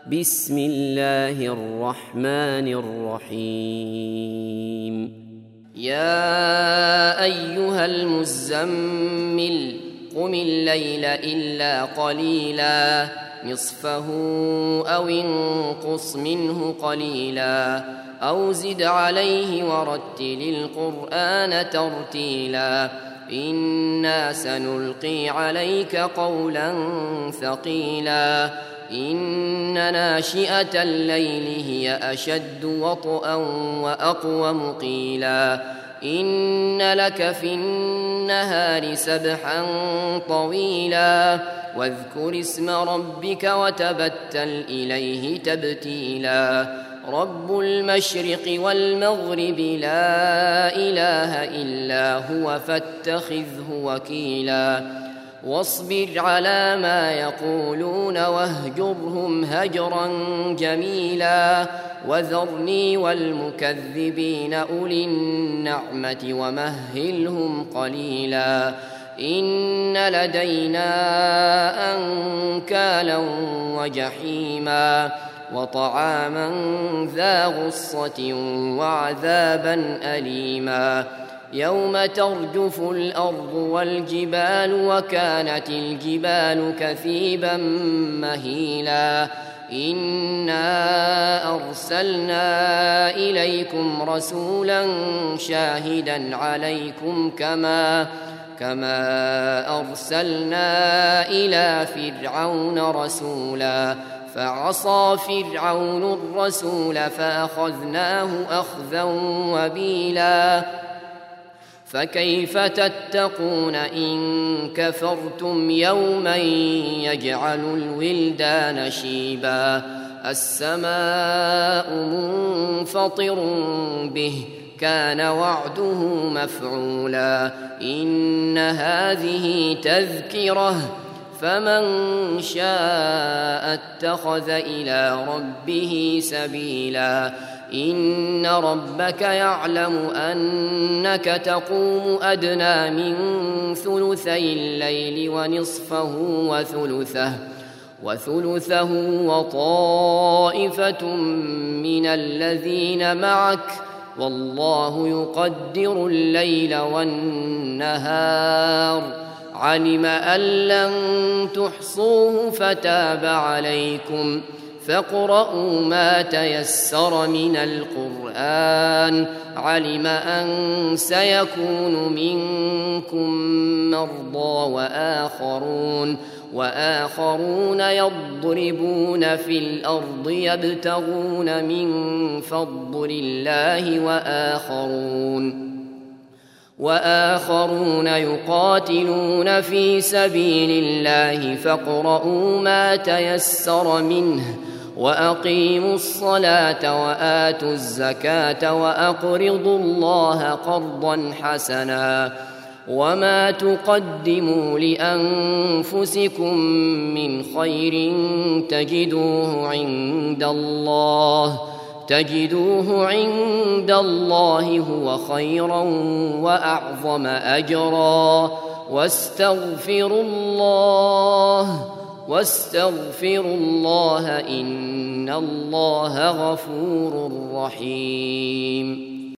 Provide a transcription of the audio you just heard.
بسم الله الرحمن الرحيم يا أيها المزمل قم الليل إلا قليلا نصفه أو انقص منه قليلا أو زد عليه ورتل القرآن ترتيلا إنا سنلقي عليك قولا ثقيلا إن ناشئة الليل هي أشد وطئا وأقوم قيلا إن لك في النهار سبحا طويلا واذكر اسم ربك وتبتل إليه تبتيلا رب المشرق والمغرب لا إله إلا هو فاتخذه وكيلا واصبر على ما يقولون واهجرهم هجرا جميلا وذرني والمكذبين أولي النعمة ومهلهم قليلا إن لدينا أنكالا وجحيما وطعاما ذا غصة وعذابا أليما يوم ترجف الأرض والجبال وكانت الجبال كثيبا مهيلا إنا أرسلنا إليكم رسولا شاهدا عليكم كما أرسلنا إلى فرعون رسولا فعصى فرعون الرسول فأخذناه أخذا وبيلا فكيف تتقون إن كفرتم يوما يجعل الولدان شيبا السماء منفطر به كان وعده مفعولا إن هذه تذكرة فمن شاء اتخذ إلى ربه سبيلا إن ربك يعلم أنك تقوم أدنى من ثلثي الليل ونصفه وثلثه وطائفة من الذين معك والله يقدر الليل والنهار علم أن لن تحصوه فتاب عليكم فاقرؤوا ما تيسر من القرآن علم أن سيكون منكم مرضى وآخرون يضربون في الأرض يبتغون من فضل الله وآخرون يقاتلون في سبيل الله فاقرؤوا ما تيسر منه وأقيموا الصلاة وآتوا الزكاة وأقرضوا الله قرضا حسنا وما تقدموا لأنفسكم من خير تجدوه عند الله هو خيرا وأعظم أجرا واستغفروا الله إن الله غفور رحيم